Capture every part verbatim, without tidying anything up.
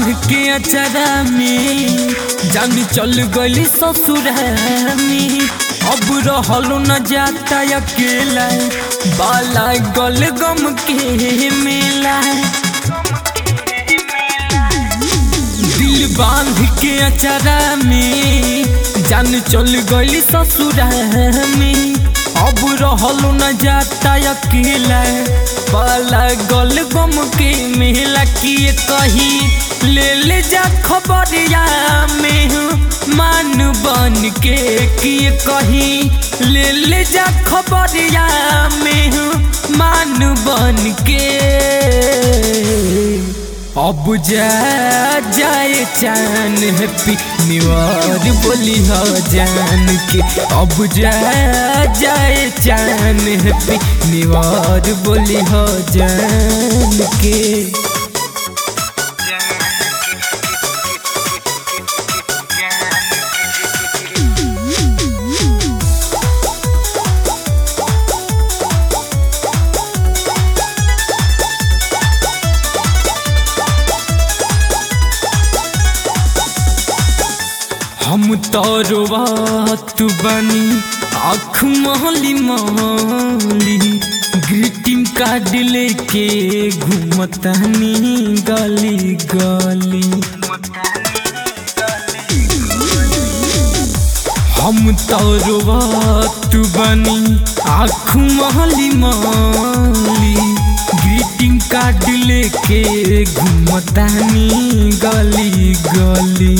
बांध के अचरा में जान चल गली ससुरा में। अब रहलो न जाता अकेला बाला गल गम के मेला। दिल बांध के अचरा में जान चल गली ससुरा में। अब रहलो न जाता अकेला बाला गल गम के मेला। किए कही ले ले जा खबरिया में मान बन के। किए कही ले ले जा खबरिया में मान बन के। अब जा जाए चान हैप्पी न्यूयर बोली हो जान के। अब जा जाए चान हैप्पी न्यूयर बोली हो जान के। हम तोरवात बनी आँख महली महली ग्रीटिंग कार्ड लेके घूमतानी गली गली। हम तोरवात बनी आँख महली महली ग्रीटिंग कार्ड लेके घूमतानी गली गली।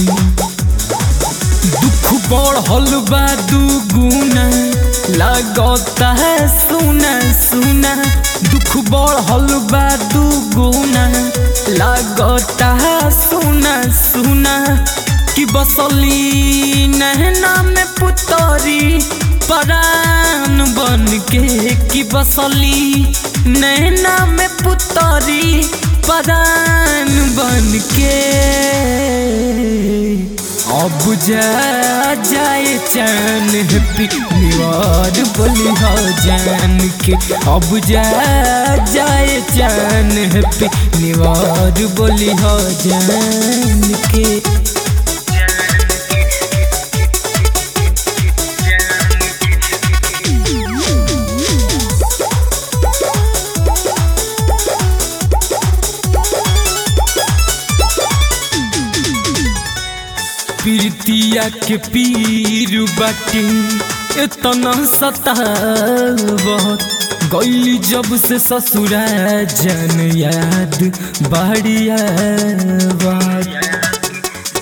दुख बढ़ल बा दुगुना लागता है सुना सुना। दुख बढ़ल बा दुगुना लागता है सुना सुना। कि बसली नैना में पुतरी परान बन के। कि बसली नैना में पुतरी परान बन के। अब जा जाए चान हैप्पी न्यूयर बोली हो जान के। अब जा जाए चान हैप्पी न्यूयर बोली हो जान के। प्रीतिया के पीर बाटे इतना सतावत गईली जब से ससुरा जन याद बढ़िया बात।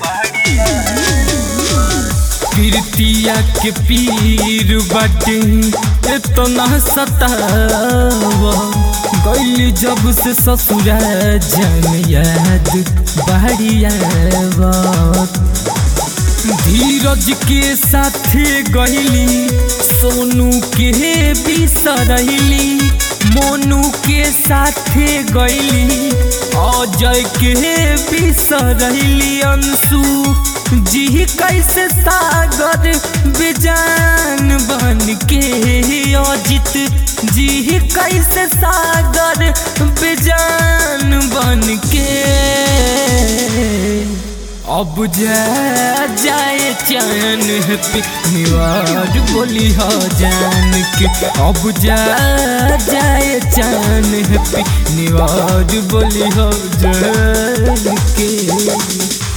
प्रीतिया के पीर बाटे इतना सतावत गईली जब से ससुरा जन याद बढ़िया बात। धीरज के साथे गईली सोनू के बिसरैली। मोनू के साथे गईली अजय के बिसरैली। अंशु जी कैसे सागर बेजान बन के। अजित जी कैसे सागर बेजान बन के। अब जा जाए चान हैप्पी न्यूयर बोली हो जान के। अब जा जाए चान हैप्पी न्यूयर बोली हो जान के।